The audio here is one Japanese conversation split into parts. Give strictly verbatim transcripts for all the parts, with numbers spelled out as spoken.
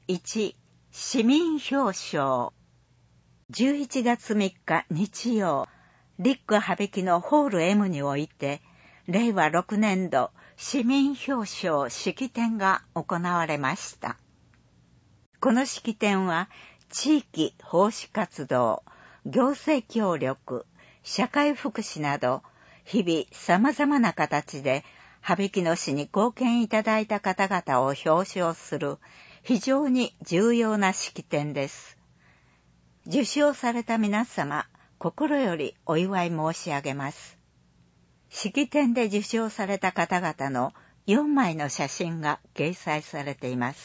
いち、市民表彰。じゅういちがつみっか日曜、リック羽曳のホール エム において、れいわろくねんど市民表彰式典が行われました。この式典は、地域奉仕活動、行政協力、社会福祉など、日々様々な形で、羽曳野市に貢献いただいた方々を表彰する、非常に重要な式典です。受賞された皆様、心よりお祝い申し上げます。式典で受賞された方々のよんまいの写真が掲載されています。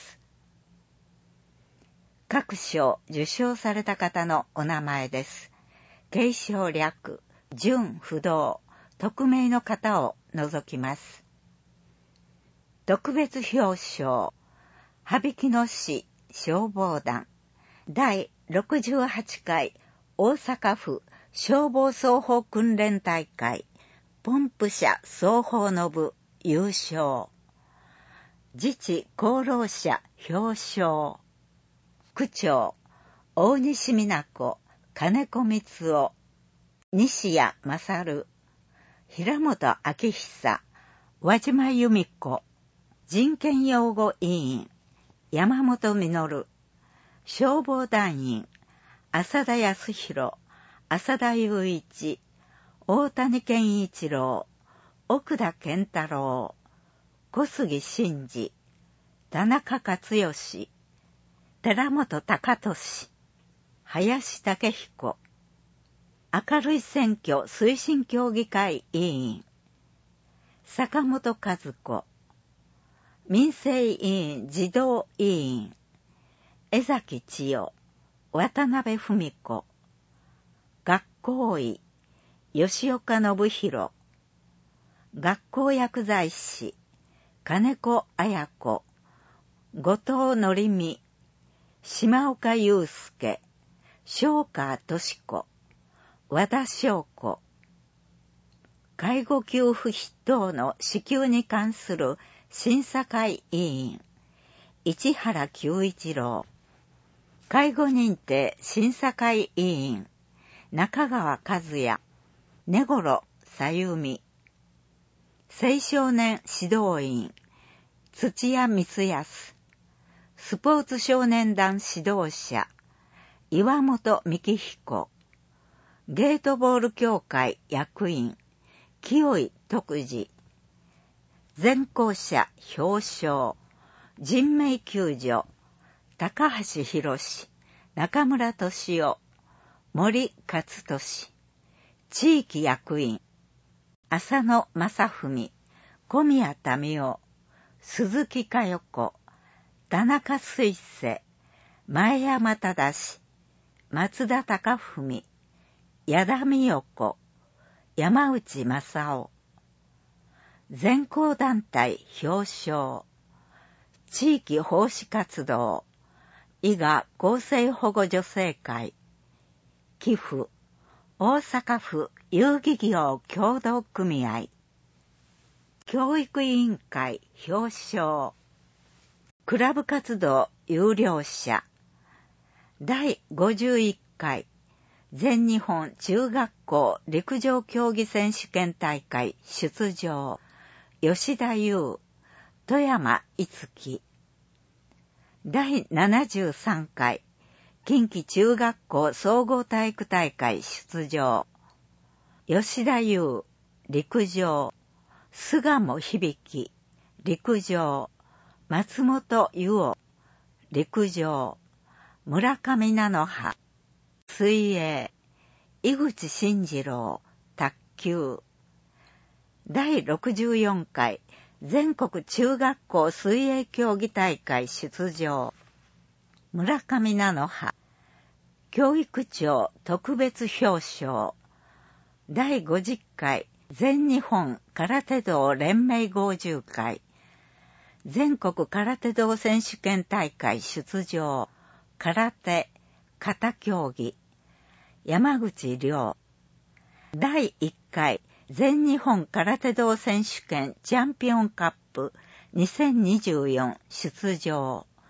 各賞受賞された方のお名前です。継承略、準不動、匿名の方を除きます。特別表彰、羽曳野市消防団第ろくじゅうはちかい大阪府消防操法訓練大会ポンプ車操法の部優勝。自治功労者表彰。区長、大西美奈子、金子光夫、西谷勝、平本明久、輪島由美子、人権擁護委員、山本実、消防団員、浅田康弘、浅田雄一、大谷健一郎、奥田健太郎、小杉真二、田中克義、寺本隆俊、林武彦、明るい選挙推進協議会委員、坂本和子、民生委員児童委員、江崎千代、渡辺文子、学校医、吉岡信弘、学校薬剤師、金子綾子、後藤則美、島岡祐介、正川敏子、和田翔子、介護給付費等の支給に関する審査会委員、市原久一郎、介護認定審査会委員、中川和也、根頃さゆみ、青少年指導員、土屋光康、スポーツ少年団指導者、岩本幹彦、ゲートボール協会役員、清井徳次、全校舎表彰、人命救助、高橋博士、中村俊夫、森勝俊、地域役員、浅野正文、小宮民夫、鈴木佳代子、田中水世、前山忠、松田貴文、矢田美代子、山内正夫、全校団体表彰、地域奉仕活動、伊賀厚生保護女性会、寄付、大阪府遊戯業協同組合、教育委員会表彰、クラブ活動有料者、だいごじゅういっかい全日本中学校陸上競技選手権大会出場、吉田優、富山逸樹、だいななじゅうさんかい近畿中学校総合体育大会出場、吉田優、陸上、巣鴨響、陸上、松本優夫、陸上、村上菜の葉、水泳、井口慎次郎、卓球、だいろくじゅうよんかい全国中学校水泳競技大会出場、村上菜の葉、教育庁特別表彰、だいごじゅっかい全日本空手道連盟号十会、全国空手道選手権大会出場、空手、型競技、山口亮、だいいっかい全日本空手道選手権チャンピオンカップにせんにじゅうよん出場、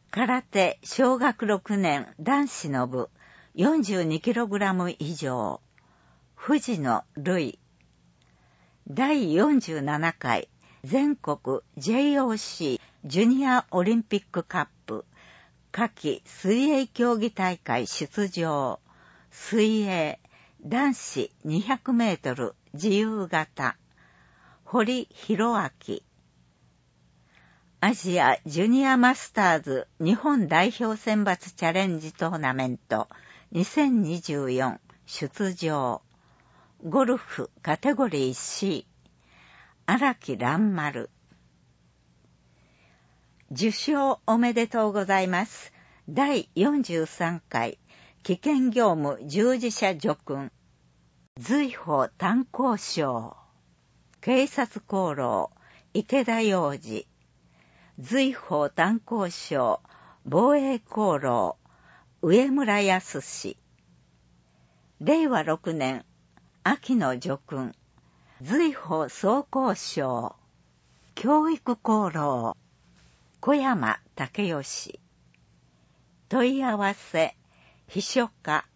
空手小学ろくねん男子の部 よんじゅうにキログラム 以上、藤野瑠衣。だいよんじゅうななかい全国 ジェイオーシー ジュニアオリンピックカップ夏季水泳競技大会出場、水泳男子にひゃくメートル自由形、堀弘明。アジアジュニアマスターズ日本代表選抜チャレンジトーナメントにせんにじゅうよん出場、ゴルフカテゴリー シー、荒木蘭丸。受賞おめでとうございます。だいよんじゅうさんかい危険業務従事者叙勲、瑞宝炭鉱賞、警察功労、池田洋二、瑞宝炭鉱賞、防衛功労、上村康史。れいわろくねん秋の叙勲、瑞宝装甲賞、教育功労、小山武義。問い合わせ、秘書課